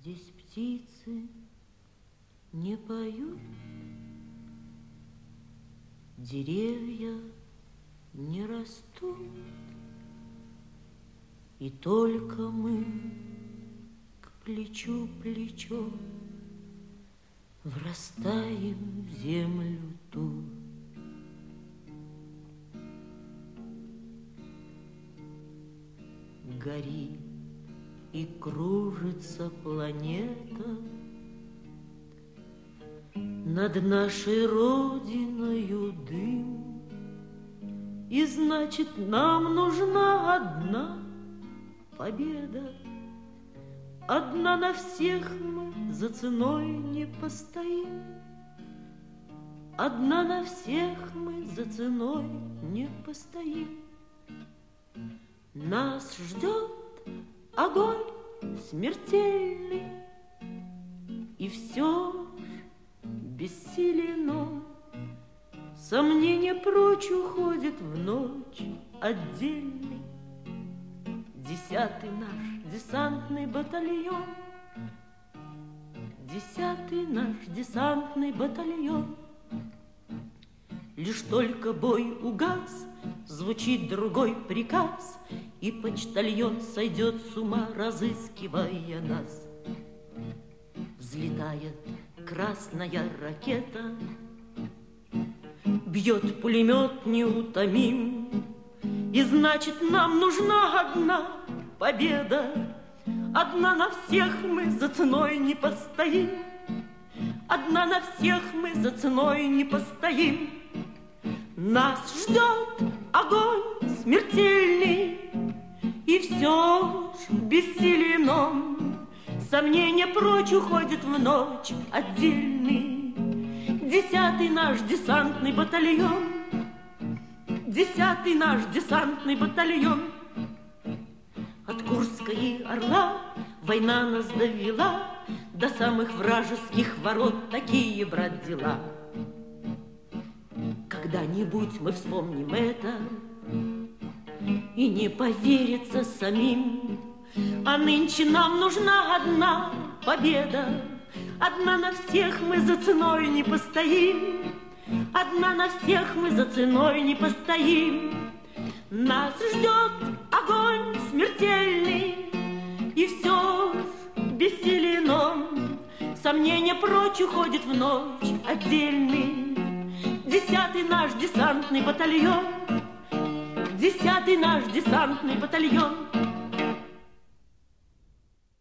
Здесь птицы не поют, деревья не растут, и только мы к плечу плечо врастаем в землю ту. Горит и кружится планета над нашей родиною дым, и значит, нам нужна одна победа. Одна на всех мы за ценой не постоим. Одна на всех мы за ценой не постоим. Нас ждет огонь смертельный, и все бессилен он. Сомнение прочь уходит в ночь отдельный. 10-й наш десантный батальон, 10-й наш десантный батальон. Лишь только бой угас, звучит другой приказ, и почтальон сойдет с ума, разыскивая нас. Взлетает красная ракета, бьет пулемет неутомим, и значит, нам нужна одна победа. Одна на всех мы за ценой не постоим. Одна на всех мы за ценой не постоим. Нас ждет огонь смертельный, и все ж бессилен он. Сомнение прочь уходит в ночь отдельный. 10-й наш десантный батальон, 10-й наш десантный батальон. От Курска и Орла война нас довела до самых вражеских ворот. Такие, брат, дела. Когда-нибудь мы вспомним это, и не поверится самим. А нынче нам нужна одна победа. Одна на всех мы за ценой не постоим. Одна на всех мы за ценой не постоим. Нас ждет огонь смертельный, и все бессилен он. Сомнение прочь уходит в ночь отдельный. 10-й наш десантный батальон, 10-й наш десантный батальон.